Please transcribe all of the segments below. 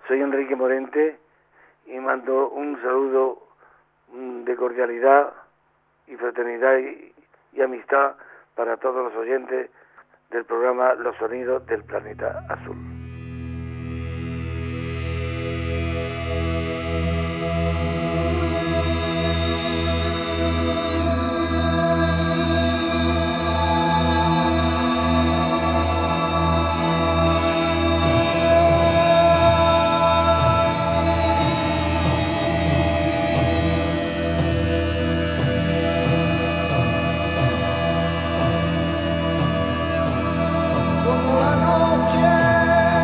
Soy Enrique Morente y mando un saludo de cordialidad y fraternidad y amistad para todos los oyentes del programa Los Sonidos del Planeta Azul. Como la noche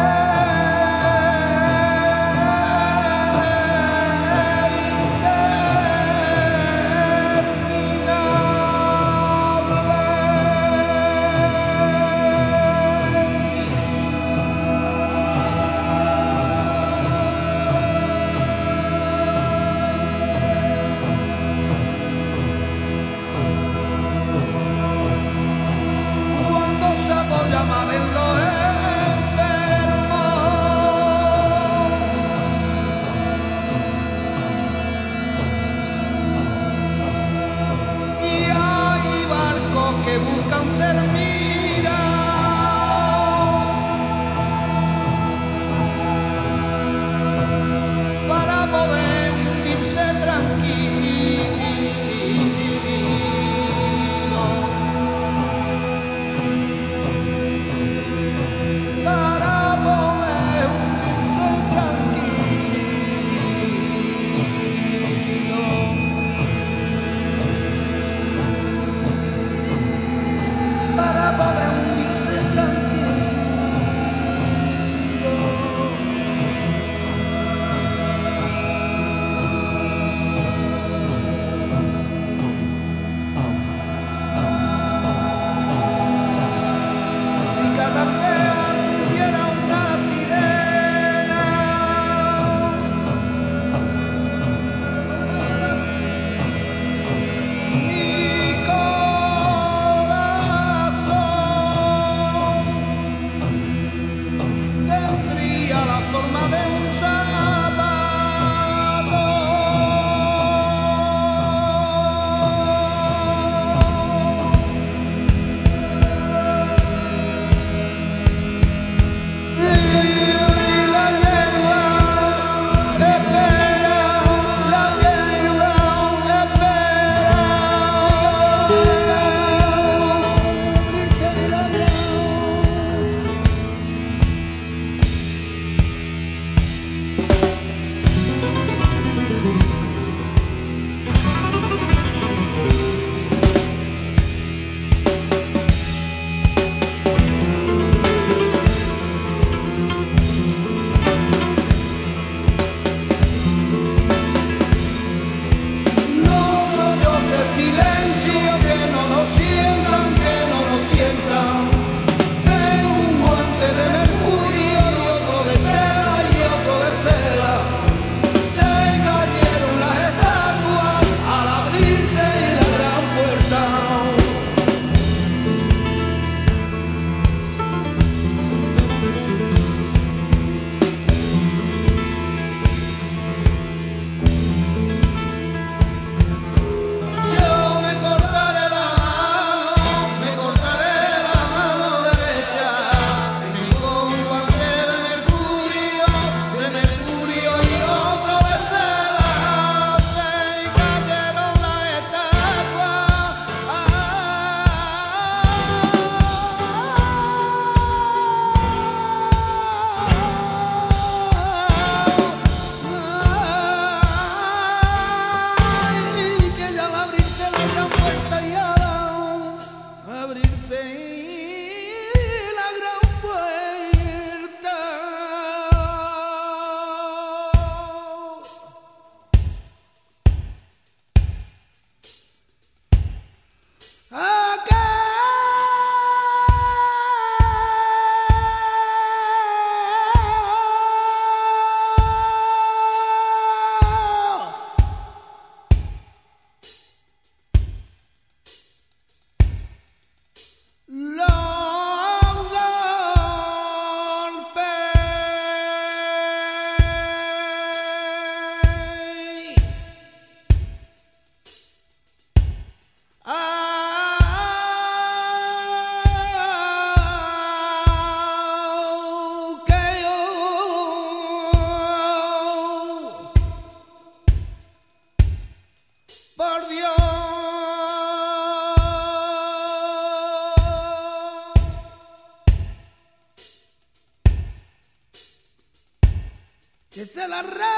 que se la arranca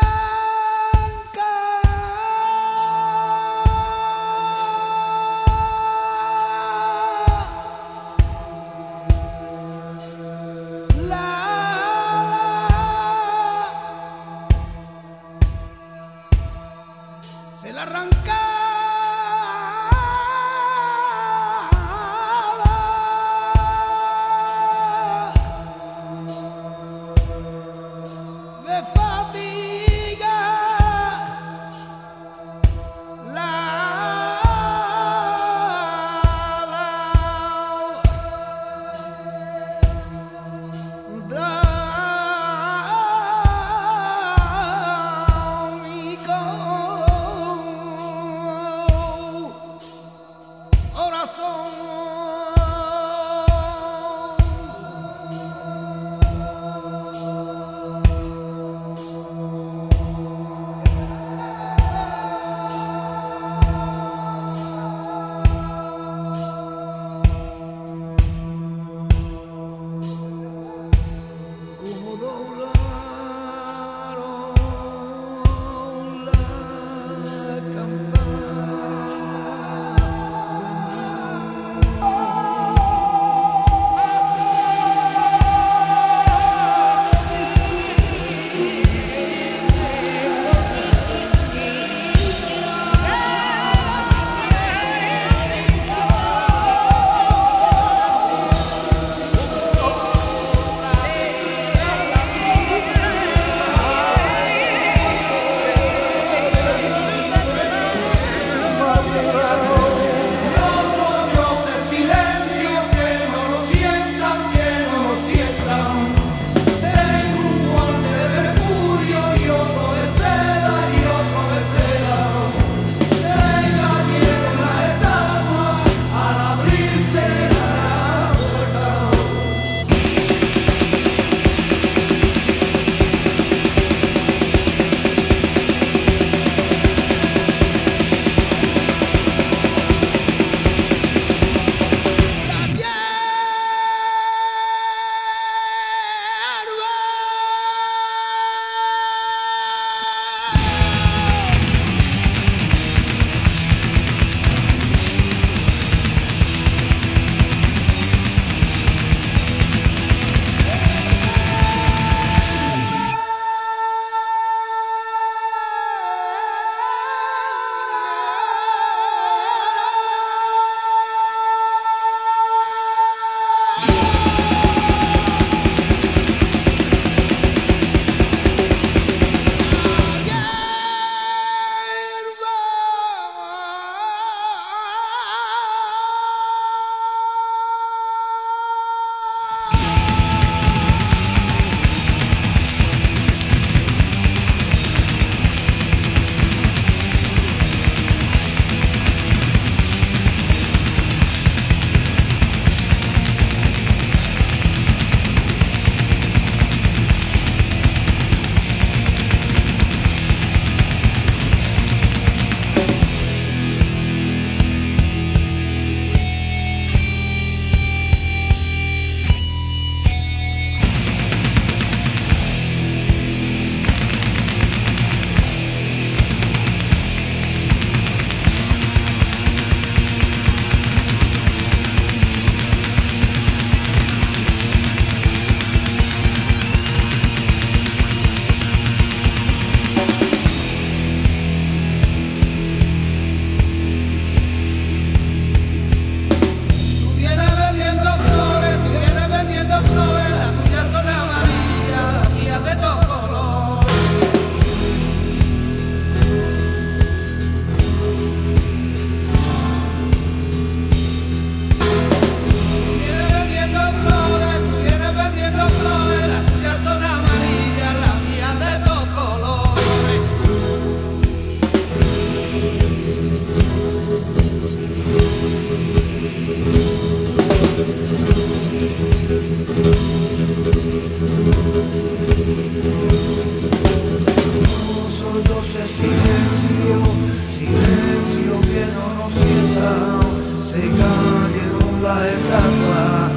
se la arranca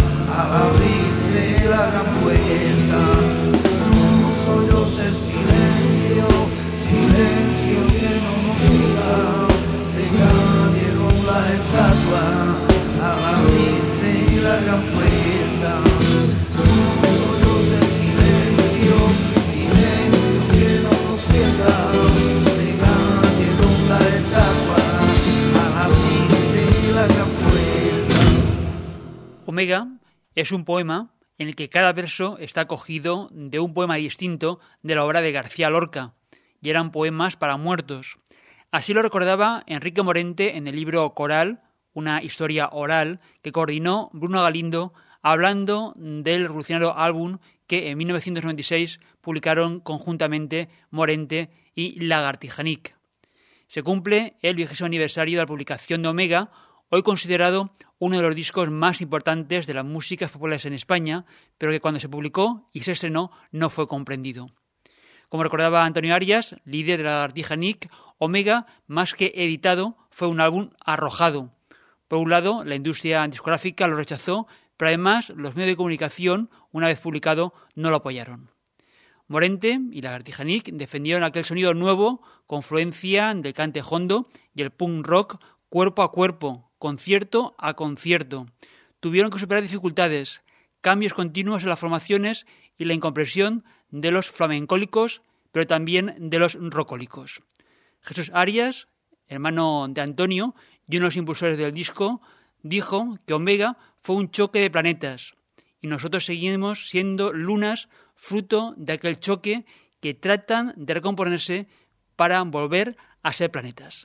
gran vuelta, no soy yo ese silencio. Omega es un poema en el que cada verso está cogido de un poema distinto de la obra de García Lorca, y eran poemas para muertos. Así lo recordaba Enrique Morente en el libro Coral, una historia oral que coordinó Bruno Galindo, hablando del revolucionario álbum que en 1996 publicaron conjuntamente Morente y Lagartija-Nick. Se cumple el 20º aniversario de la publicación de Omega, hoy considerado uno de los discos más importantes de las músicas populares en España, pero que cuando se publicó y se estrenó no fue comprendido. Como recordaba Antonio Arias, líder de Lagartija-Nick, Omega, más que editado, fue un álbum arrojado. Por un lado, la industria discográfica lo rechazó, pero además los medios de comunicación, una vez publicado, no lo apoyaron. Morente y Lagartija-Nick defendieron aquel sonido nuevo, confluencia del cante hondo y el punk rock cuerpo a cuerpo, concierto a concierto. Tuvieron que superar dificultades, cambios continuos en las formaciones y la incomprensión de los flamencólicos, pero también de los rocólicos. Jesús Arias, hermano de Antonio y uno de los impulsores del disco, dijo que Omega fue un choque de planetas y nosotros seguimos siendo lunas fruto de aquel choque que tratan de recomponerse para volver a ser planetas.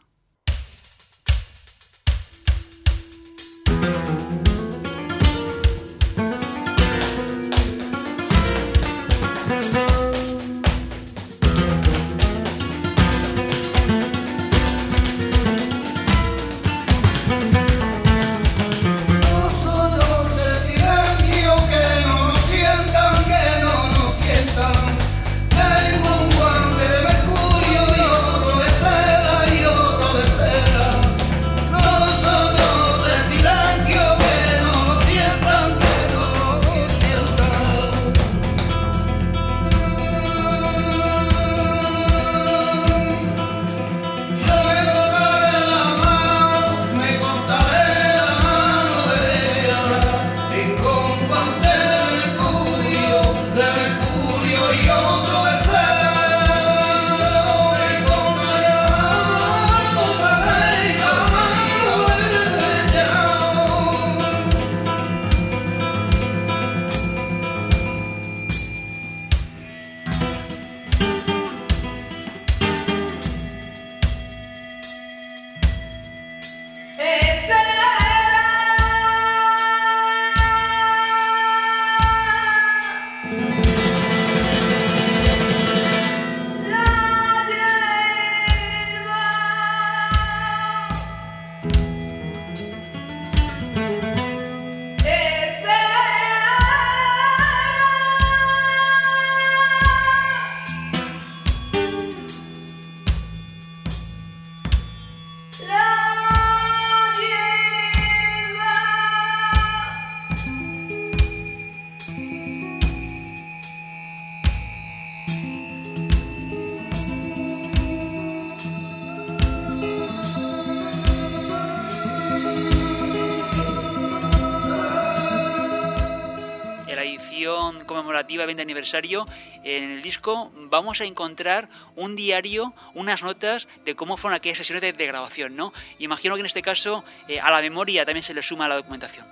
Conmemorativa 20 aniversario, en el disco vamos a encontrar un diario, unas notas de cómo fueron aquellas sesiones de grabación, ¿no? Imagino que en este caso a la memoria también se le suma la documentación.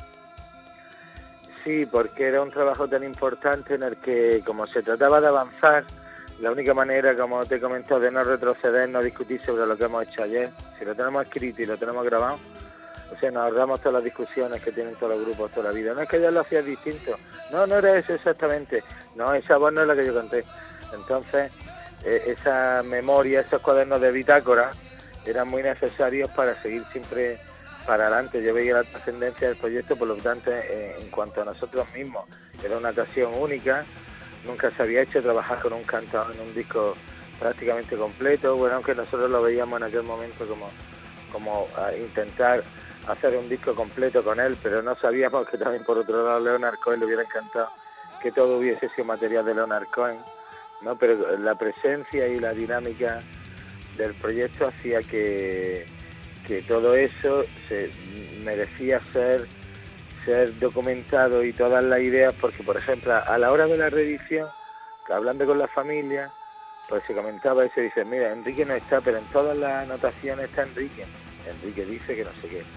Sí, porque era un trabajo tan importante en el que, como se trataba de avanzar, la única manera, como te he comentado, de no retroceder, no discutir sobre lo que hemos hecho ayer. Si lo tenemos escrito y lo tenemos grabado, o sea, nos ahorramos todas las discusiones que tienen todos los grupos toda la vida. No es que yo lo hacía distinto. No era eso exactamente. No, esa voz no es la que yo conté. Entonces, esa memoria, esos cuadernos de bitácora, eran muy necesarios para seguir siempre para adelante. Yo veía la trascendencia del proyecto, por lo tanto, en cuanto a nosotros mismos, era una ocasión única. Nunca se había hecho trabajar con un cantador en un disco prácticamente completo. Bueno, aunque nosotros lo veíamos en aquel momento como a intentar hacer un disco completo con él, pero no sabíamos que también por otro lado Leonard Cohen le hubiera encantado que todo hubiese sido material de Leonard Cohen, ¿no? Pero la presencia y la dinámica del proyecto hacía que todo eso se merecía ser documentado, y todas las ideas, porque por ejemplo a la hora de la reedición, hablando con la familia, pues se comentaba eso, y dice, mira, Enrique no está, pero en todas las anotaciones está Enrique dice que no sé qué,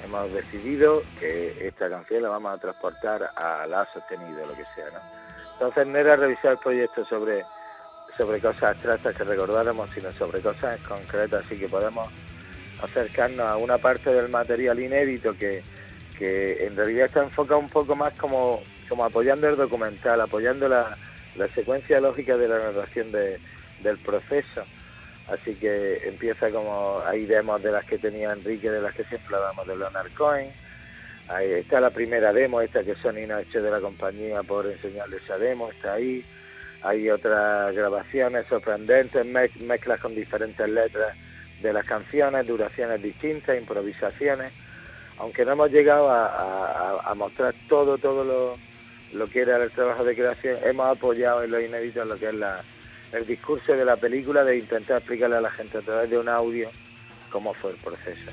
hemos decidido que esta canción la vamos a transportar a la sostenido, lo que sea, ¿no? Entonces no era revisar el proyecto sobre cosas abstractas que recordáramos, sino sobre cosas concretas, así que podemos acercarnos a una parte del material inédito que en realidad está enfocado un poco más como apoyando el documental, apoyando la secuencia lógica de la narración del proceso. Así que empieza como, hay demos de las que tenía Enrique, de las que siempre hablamos, de Leonard Cohen. Ahí está la primera demo, esta que Sony nos ha hecho de la compañía por enseñarle esa demo, está ahí. Hay otras grabaciones sorprendentes, mezclas con diferentes letras de las canciones, duraciones distintas, improvisaciones. Aunque no hemos llegado a mostrar todo lo que era el trabajo de creación, hemos apoyado en lo inédito en lo que es el discurso de la película, de intentar explicarle a la gente a través de un audio cómo fue el proceso.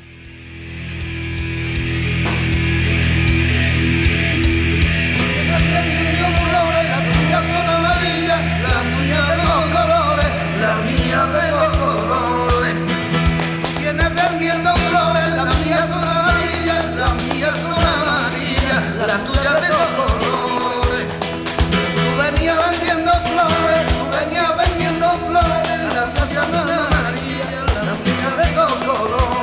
La mía de los colores, viene prendiendo flores, la mía son amarillas, la mía son amarillas, la tuya de dos colores. Tú venías vendiendo flores, la tuya son amarillas, la mía de dos colores.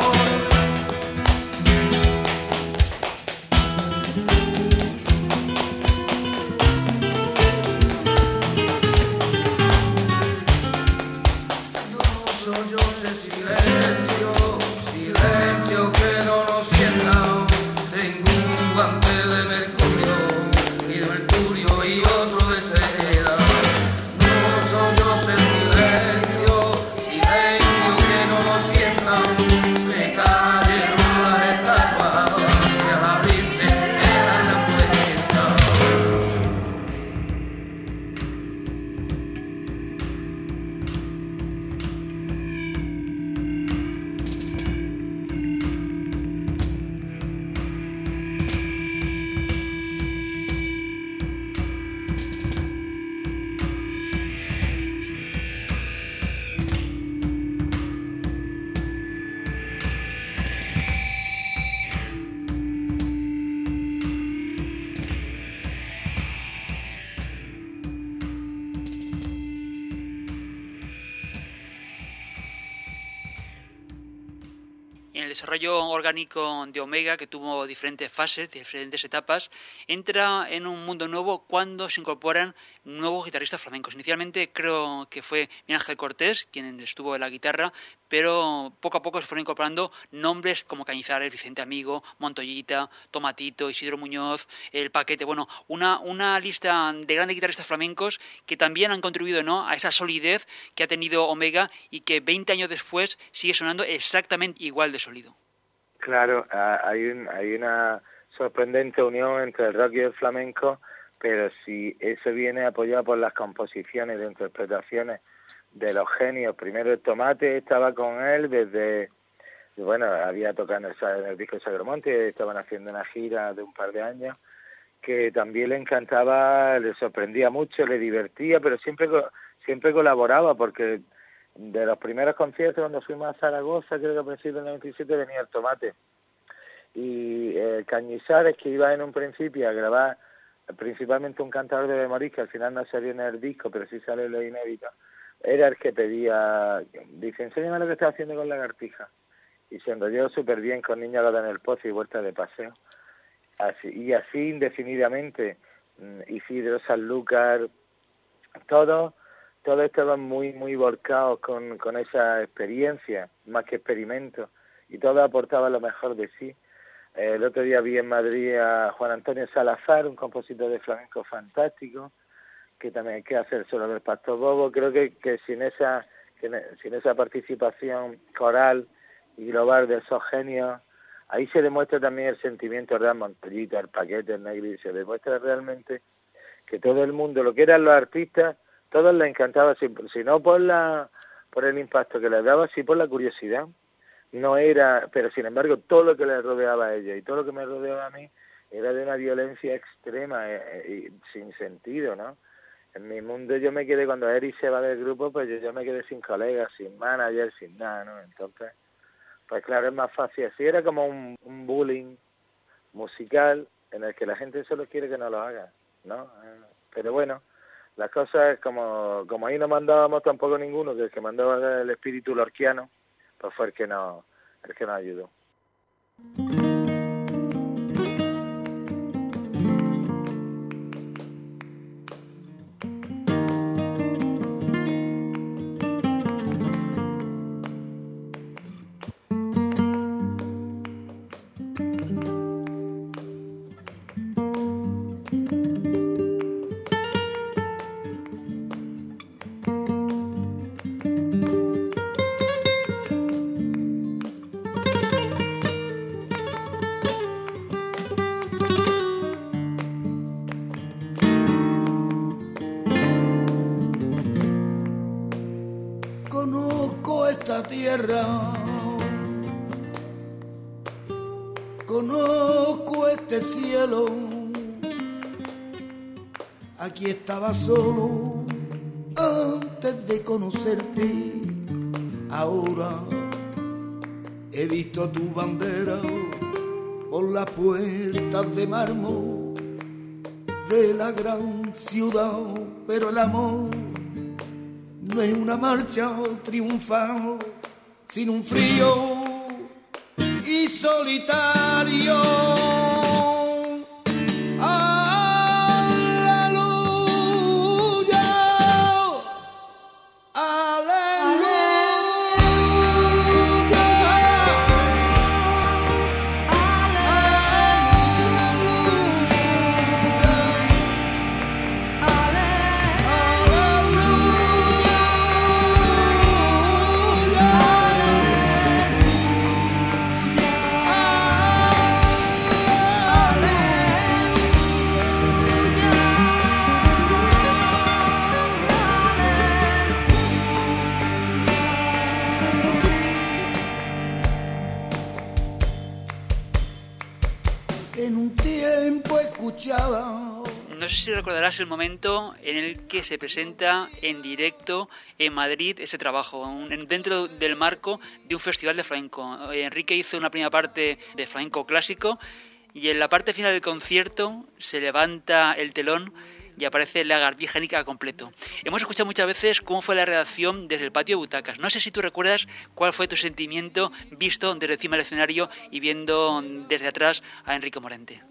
En el desarrollo orgánico de Omega, que tuvo diferentes fases, diferentes etapas, entra en un mundo nuevo cuando se incorporan nuevos guitarristas flamencos. Inicialmente creo que fue Miguel Ángel Cortés quien estuvo en la guitarra, pero poco a poco se fueron incorporando nombres como Cañizares, Vicente Amigo, Montoyita, Tomatito, Isidro Muñoz, El Paquete. Bueno, una lista de grandes guitarristas flamencos que también han contribuido, ¿no?, a esa solidez que ha tenido Omega y que 20 años después sigue sonando exactamente igual de sólido. Claro, hay una sorprendente unión entre el rock y el flamenco, pero si eso viene apoyado por las composiciones de interpretaciones de los genios. Primero el Tomate estaba con él desde, bueno, había tocado en el disco de Sagramonte, estaban haciendo una gira de un par de años, que también le encantaba, le sorprendía mucho, le divertía, pero siempre colaboraba, porque de los primeros conciertos cuando fuimos a Zaragoza, creo que a principios del 97, venía el Tomate. Y Cañizares, que iba en un principio a grabar principalmente un cantador de memoria, que al final no salió en el disco, pero sí sale en lo inédito, era el que pedía, dice, enséñame lo que estás haciendo con Lagartija. Y se enrolló súper bien con Niña Lola en el Pozo y Vuelta de Paseo. Así indefinidamente, Isidro, Sanlúcar, todos estaban muy volcados con esa experiencia, más que experimento, y todos aportaban lo mejor de sí. El otro día vi en Madrid a Juan Antonio Salazar, un compositor de flamenco fantástico, que también hay que hacer solo del Pastor Bobo. Creo que sin esa participación coral y global de esos genios, ahí se demuestra también el sentimiento real, Montoyita, El Paquete, El Negri, se demuestra realmente que todo el mundo, lo que eran los artistas, todos les encantaba, si no por el impacto que les daba, sí por la curiosidad. No era, pero sin embargo todo lo que les rodeaba a ellos y todo lo que me rodeaba a mí era de una violencia extrema y sin sentido, ¿no? En mi mundo yo me quedé, cuando Eric se va del grupo, pues yo me quedé sin colegas, sin manager, sin nada, ¿no? Entonces pues claro, es más fácil. Así era como un bullying musical en el que la gente solo quiere que no lo haga, ¿no? Pero bueno, las cosas, como ahí no mandábamos tampoco ninguno, que el que mandaba el espíritu lorquiano, pues fue el que nos ayudó. Tierra, conozco este cielo, aquí estaba solo antes de conocerte, ahora he visto tu bandera por las puertas de mármol de la gran ciudad, pero el amor no es una marcha triunfal, sino un frío y solitario. Aleluya, aleluya, en un tiempo escuchaba. No sé si recordarás el momento en el que se presenta en directo en Madrid ese trabajo, dentro del marco de un festival de flamenco. Enrique hizo una primera parte de flamenco clásico y en la parte final del concierto se levanta el telón y aparece la Garbí Génica completo. Hemos escuchado muchas veces cómo fue la reacción desde el patio de butacas. No sé si tú recuerdas cuál fue tu sentimiento visto desde encima del escenario y viendo desde atrás a Enrique Morente.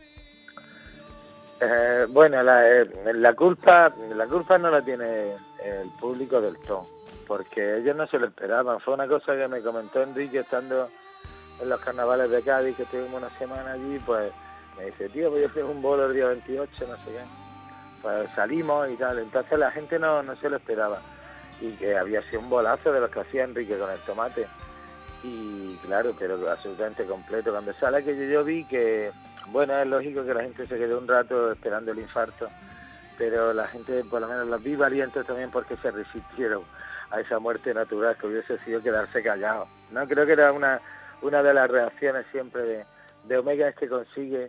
Bueno, la culpa no la tiene el público del todo, porque ellos no se lo esperaban. Fue una cosa que me comentó Enrique estando en los carnavales de Cádiz, que estuvimos una semana allí, pues me dice, tío, voy a hacer un bolo el día 28, no sé qué. Pues salimos y tal, entonces la gente no se lo esperaba, y que había sido un bolazo de los que hacía Enrique con el tomate, y claro, pero absolutamente completo. Cuando sale aquello yo vi que, bueno, es lógico que la gente se quedó un rato esperando el infarto, pero la gente, por lo menos los vi valientes también porque se resistieron a esa muerte natural que hubiese sido quedarse callados, ¿no? Creo que era una de las reacciones siempre de Omega, es que consigue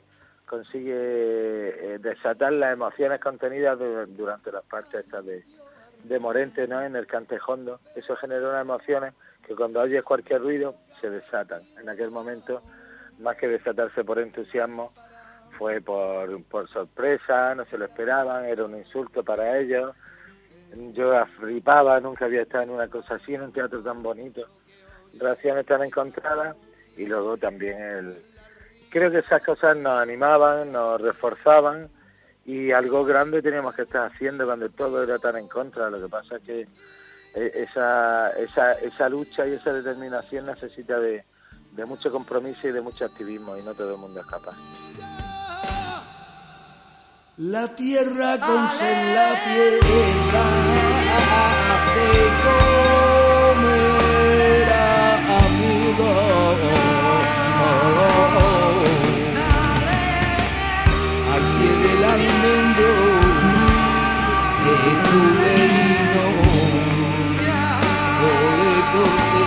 desatar las emociones contenidas durante las partes estas de Morente, ¿no? En el cantejondo. Eso generó unas emociones que cuando oyes cualquier ruido se desatan. En aquel momento, más que desatarse por entusiasmo, fue por sorpresa, no se lo esperaban, era un insulto para ellos. Yo flipaba, nunca había estado en una cosa así, en un teatro tan bonito. Reacciones tan encontradas, y luego también creo que esas cosas nos animaban, nos reforzaban, y algo grande teníamos que estar haciendo cuando todo era tan en contra. Lo que pasa es que esa lucha y esa determinación necesita de mucho compromiso y de mucho activismo, y no todo el mundo es capaz. La tierra con ser la tierra se comerá amigo. Al pie del almendro de tu verino, ole corté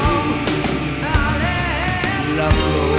la flor.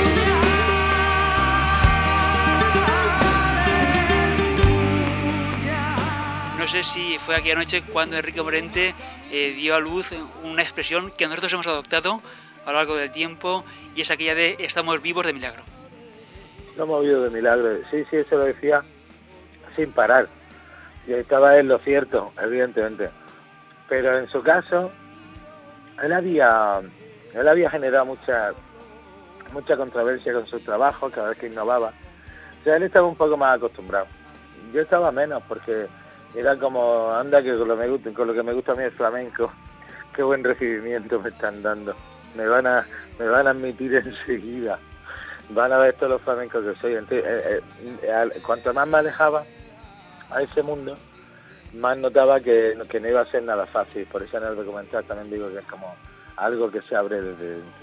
No sé si fue aquella noche cuando Enrique Morente dio a luz una expresión que nosotros hemos adoptado a lo largo del tiempo, y es aquella de estamos vivos de milagro. Estamos vivos de milagro, sí, eso lo decía sin parar. Y estaba en lo cierto, evidentemente. Pero en su caso, él había generado mucha controversia con sus trabajos cada vez que innovaba. O sea, él estaba un poco más acostumbrado. Yo estaba menos, porque era como, anda, que con lo que me gusta a mí el flamenco, qué buen recibimiento me están dando. Me van a admitir enseguida. Van a ver todos los flamencos que soy. Entonces, cuanto más me alejaba a ese mundo, más notaba que no iba a ser nada fácil. Por eso en el documental también digo que es como algo que se abre desde dentro.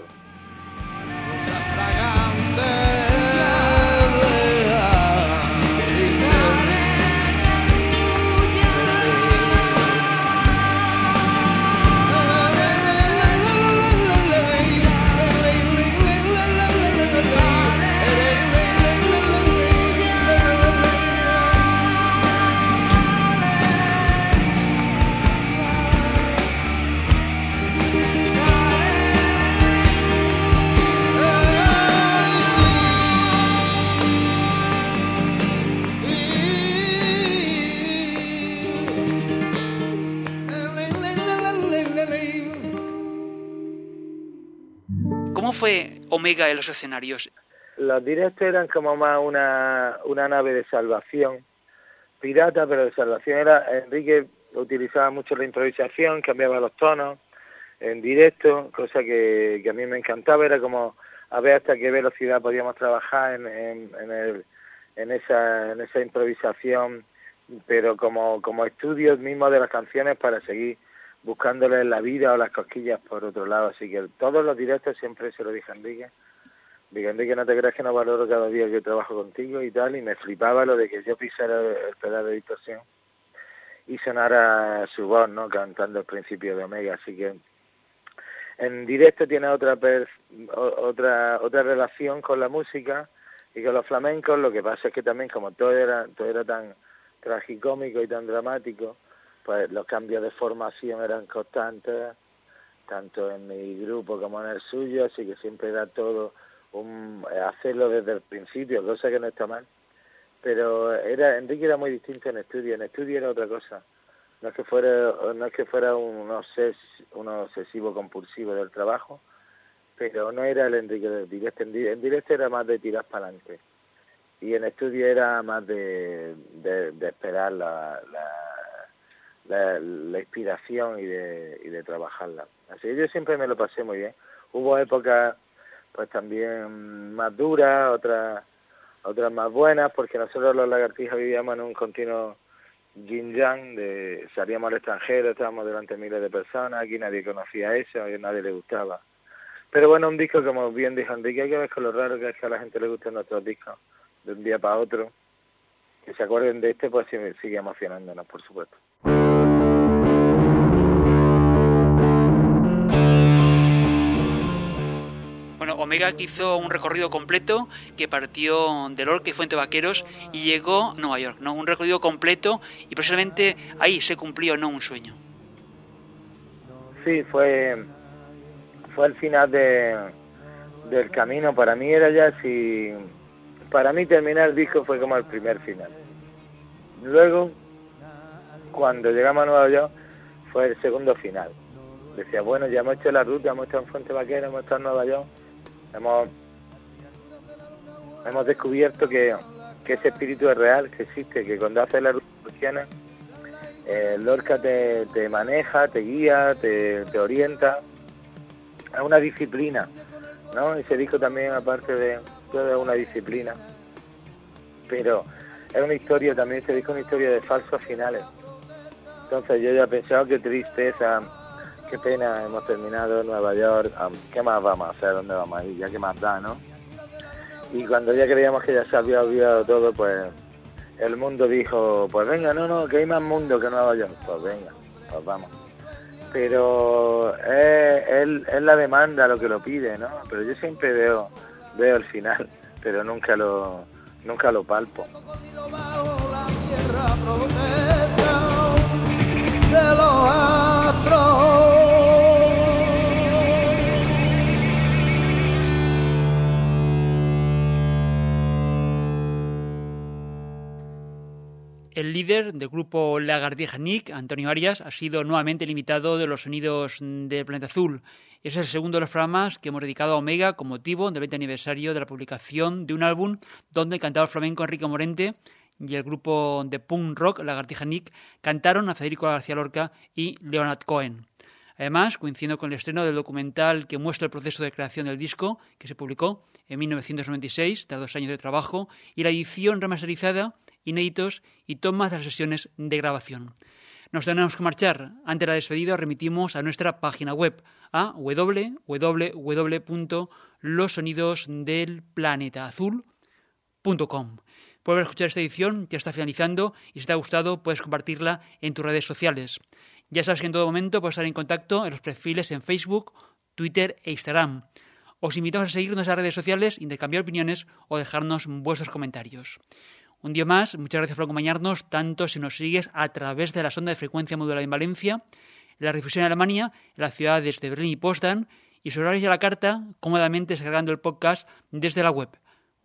¿Cómo fue Omega en los escenarios? Los directos eran como más una nave de salvación, pirata, pero de salvación. Enrique utilizaba mucho la improvisación, cambiaba los tonos en directo, cosa que a mí me encantaba. Era como a ver hasta qué velocidad podíamos trabajar en esa improvisación, pero como estudios mismos de las canciones para seguir buscándole la vida o las cosquillas por otro lado. Así que todos los directos siempre se lo dije a Enrique. Digo, Enrique, no te creas que no valoro cada día que trabajo contigo y tal, y me flipaba lo de que yo pisara el pedal de distorsión y sonara su voz, ¿no?, cantando el principio de Omega. Así que en directo tiene otra relación con la música y con los flamencos. Lo que pasa es que también, como todo era tan tragicómico y tan dramático, pues los cambios de formación eran constantes, tanto en mi grupo como en el suyo, así que siempre era todo hacerlo desde el principio, cosa que no está mal. Pero Enrique era muy distinto en estudio era otra cosa. No es que fuera un obsesivo compulsivo del trabajo, pero no era el Enrique del directo. En directo era más de tirar para adelante, y en estudio era más de esperar la inspiración y de trabajarla. Así que yo siempre me lo pasé muy bien. Hubo épocas pues también más duras, otras más buenas, porque nosotros los Lagartijas vivíamos en un continuo yin-yang, salíamos al extranjero, estábamos delante de miles de personas, aquí nadie conocía eso, a nadie le gustaba. Pero bueno, un disco, como bien dijo Enrique, hay que ver con lo raro que es que a la gente le gusten nuestros discos de un día para otro. Que se acuerden de pues sigue emocionándonos, por supuesto. Bueno, Omega hizo un recorrido completo que partió de Lorca y Fuente Vaqueros y llegó a Nueva York, ¿no? Un recorrido completo, y precisamente ahí se cumplió, ¿no?, un sueño. Sí, fue el final del camino. Para mí era ya para mí terminar el disco fue como el primer final. Luego, cuando llegamos a Nueva York, fue el segundo final. Decía, bueno, ya hemos hecho la ruta, hemos estado en Fuente Vaqueros, hemos estado en Nueva York, hemos descubierto que ese espíritu es real, que existe, que cuando haces la ruta Lorca te maneja, te guía, te orienta. Es una disciplina, ¿no? Ese disco también, aparte de todo, es una disciplina. Pero es una historia también, ese disco es una historia de falsos finales. Entonces yo ya he pensado, qué tristeza, qué pena, hemos terminado en Nueva York, ¿qué más vamos a hacer? ¿Dónde vamos a ir? Ya que más da, ¿no? Y cuando ya creíamos que ya se había olvidado todo, pues el mundo dijo, pues venga, no, que hay más mundo que Nueva York. Pues venga, pues vamos. Pero es la demanda lo que lo pide, ¿no? Pero yo siempre veo el final, pero nunca lo palpo. líder del grupo Lagartija Nick, Antonio Arias, ha sido nuevamente el invitado de los sonidos del Planeta Azul. Es el segundo de los programas que hemos dedicado a Omega con motivo del 20 aniversario de la publicación de un álbum donde el cantador flamenco Enrique Morente y el grupo de punk rock Lagartija Nick cantaron a Federico García Lorca y Leonard Cohen. Además, coincidiendo con el estreno del documental que muestra el proceso de creación del disco, que se publicó en 1996, tras 2 años de trabajo, y la edición remasterizada, inéditos y tomas de las sesiones de grabación. Nos tenemos que marchar. Antes de la despedida, os remitimos a nuestra página web, a www.losonidosdelplanetaazul.com. Puedes escuchar esta edición, que está finalizando, y si te ha gustado, puedes compartirla en tus redes sociales. Ya sabes que en todo momento puedes estar en contacto en los perfiles en Facebook, Twitter e Instagram. Os invitamos a seguirnos en las redes sociales, intercambiar opiniones o dejarnos vuestros comentarios. Un día más, muchas gracias por acompañarnos, tanto si nos sigues a través de la sonda de frecuencia modulada en Valencia, en la difusión en Alemania, en las ciudades de Berlín y Potsdam, y sobre horarios a la carta, cómodamente descargando el podcast desde la web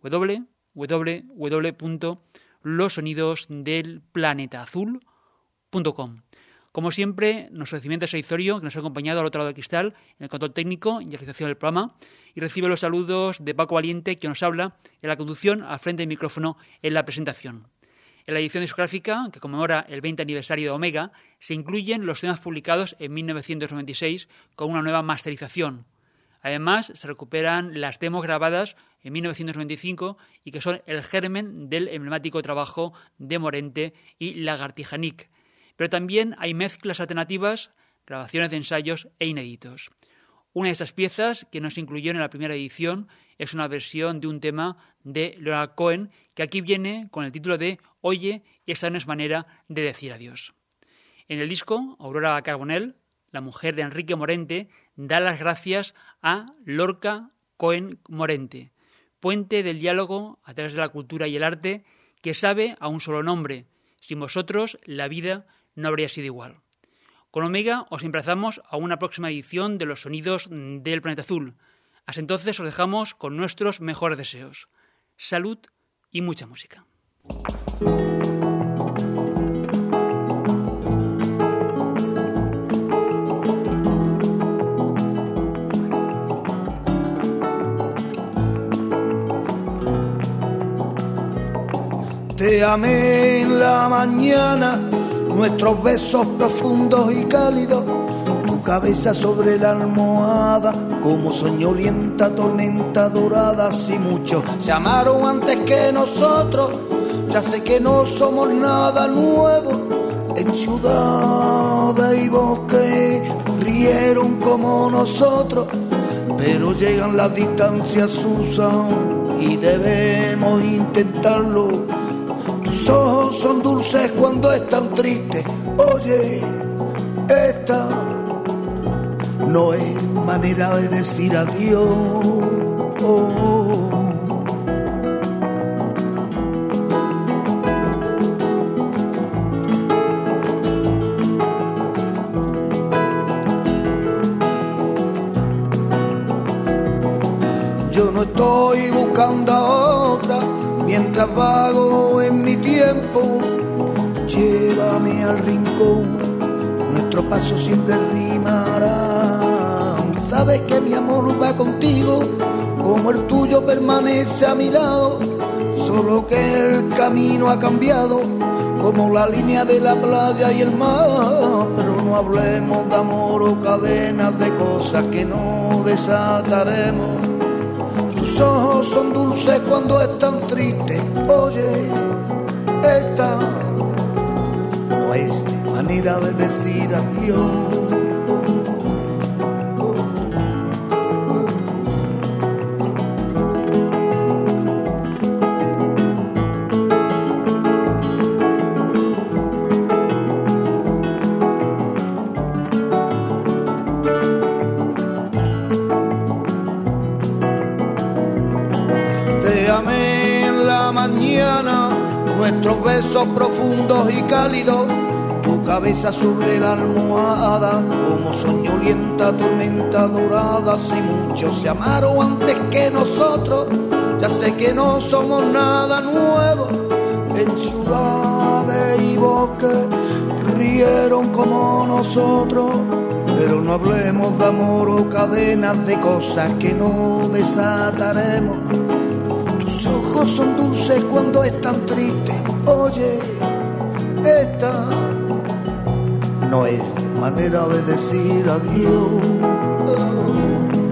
www.losonidosdelplanetaazul.com. Como siempre, nuestro agradecimiento a Izorio, que nos ha acompañado al otro lado del cristal en el control técnico y realización del programa, y recibe los saludos de Paco Valiente, que nos habla en la conducción al frente del micrófono en la presentación. En la edición discográfica, que conmemora el 20 aniversario de Omega, se incluyen los temas publicados en 1996 con una nueva masterización. Además, se recuperan las demos grabadas en 1995 y que son el germen del emblemático trabajo de Morente y Lagartija Nick. Pero también hay mezclas alternativas, grabaciones de ensayos e inéditos. Una de esas piezas que no se incluyeron en la primera edición es una versión de un tema de Leonard Cohen, que aquí viene con el título de Oye, esta no es manera de decir adiós. En el disco, Aurora Carbonell, la mujer de Enrique Morente, da las gracias a Lorca Cohen Morente, puente del diálogo a través de la cultura y el arte, que sabe a un solo nombre: sin vosotros la vida no habría sido igual. Con Omega os emplazamos a una próxima edición de Los Sonidos del Planeta Azul. Hasta entonces os dejamos con nuestros mejores deseos. Salud y mucha música. Te amé en la mañana, nuestros besos profundos y cálidos, tu cabeza sobre la almohada, como soñolienta tormenta dorada. Si muchos se amaron antes que nosotros, ya sé que no somos nada nuevo. En ciudades y bosques rieron como nosotros, pero llegan las distancias, Susan, y debemos intentarlo. Tus ojos son dulces cuando están tristes. Oye, esta no es manera de decir adiós. Yo no estoy buscando a otra mientras vago en mi tiempo. Llévame al rincón, nuestro paso siempre rimará. Sabes que mi amor va contigo, como el tuyo permanece a mi lado. Solo que el camino ha cambiado, como la línea de la playa y el mar. Pero no hablemos de amor o cadenas de cosas que no desataremos. Tus ojos son dulces cuando están tristes. Oye, esta no es manera de decir adiós. Nuestros besos profundos y cálidos, tu cabeza sobre la almohada, como soñolienta tormenta dorada. Si muchos se amaron antes que nosotros, ya sé que no somos nada nuevo. en ciudades y bosques rieron como nosotros, pero no hablemos de amor o cadenas de cosas que no desataremos. Tus ojos son dulces cuando están tristes, oye, esta no es manera de decir adiós.